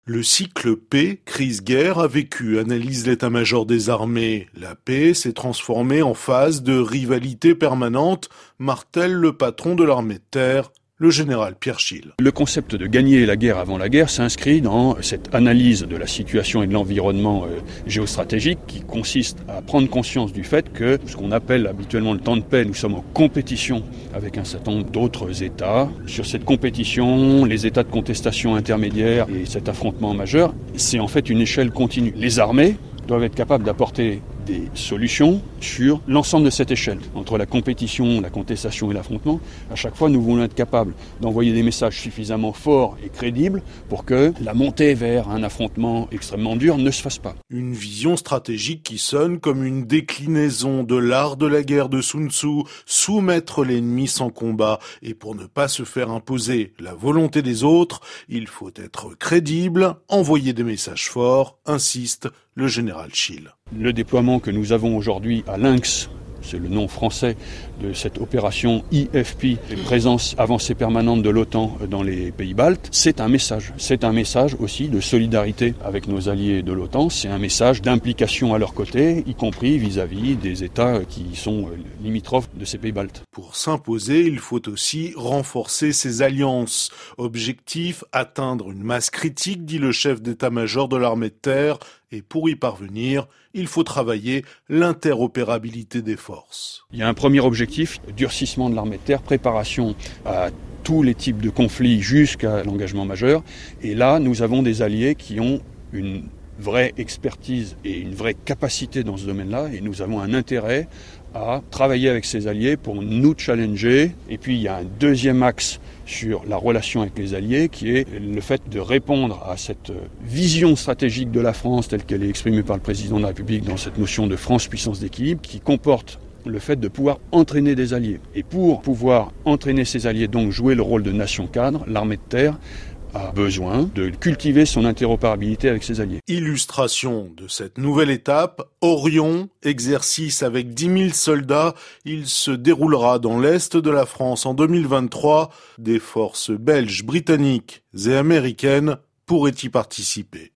Le cycle paix, crise-guerre a vécu, analyse l'état-major des armées. La paix s'est transformée en phase de rivalité permanente, martèle le patron de l'armée de terre, le général Pierre Schill. Le concept de gagner la guerre avant la guerre s'inscrit dans cette analyse de la situation et de l'environnement géostratégique qui consiste à prendre conscience du fait que ce qu'on appelle habituellement le temps de paix, nous sommes en compétition avec un certain nombre d'autres États. Sur cette compétition, les états de contestation intermédiaires et cet affrontement majeur, c'est en fait une échelle continue. Les armées doivent être capables d'apporter des solutions sur l'ensemble de cette échelle. Entre la compétition, la contestation et l'affrontement, à chaque fois, nous voulons être capables d'envoyer des messages suffisamment forts et crédibles pour que la montée vers un affrontement extrêmement dur ne se fasse pas. Une vision stratégique qui sonne comme une déclinaison de l'art de la guerre de Sun Tzu, soumettre l'ennemi sans combat. Et pour ne pas se faire imposer la volonté des autres, il faut être crédible, envoyer des messages forts, insiste le général Schill. Le déploiement que nous avons aujourd'hui à Lynx, c'est le nom français de cette opération IFP, présence avancée permanente de l'OTAN dans les pays baltes, c'est un message. C'est un message aussi de solidarité avec nos alliés de l'OTAN, c'est un message d'implication à leur côté, y compris vis-à-vis des États qui sont limitrophes de ces pays baltes. Pour s'imposer, il faut aussi renforcer ses alliances. Objectif, atteindre une masse critique, dit le chef d'état-major de l'armée de terre, et pour y parvenir, il faut travailler l'interopérabilité des forces. Il y a un premier objectif, durcissement de l'armée de terre, préparation à tous les types de conflits jusqu'à l'engagement majeur. Et là, nous avons des alliés qui ont une vraie expertise et une vraie capacité dans ce domaine-là. Et nous avons un intérêt à travailler avec ces alliés pour nous challenger. Et puis, il y a un deuxième axe sur la relation avec les alliés, qui est le fait de répondre à cette vision stratégique de la France telle qu'elle est exprimée par le président de la République dans cette notion de France puissance d'équilibre, qui comporte le fait de pouvoir entraîner des alliés. Et pour pouvoir entraîner ces alliés, donc jouer le rôle de nation cadre, l'armée de terre a besoin de cultiver son interopérabilité avec ses alliés. Illustration de cette nouvelle étape, Orion, exercice avec 10 000 soldats, il se déroulera dans l'est de la France en 2023. Des forces belges, britanniques et américaines pourraient y participer.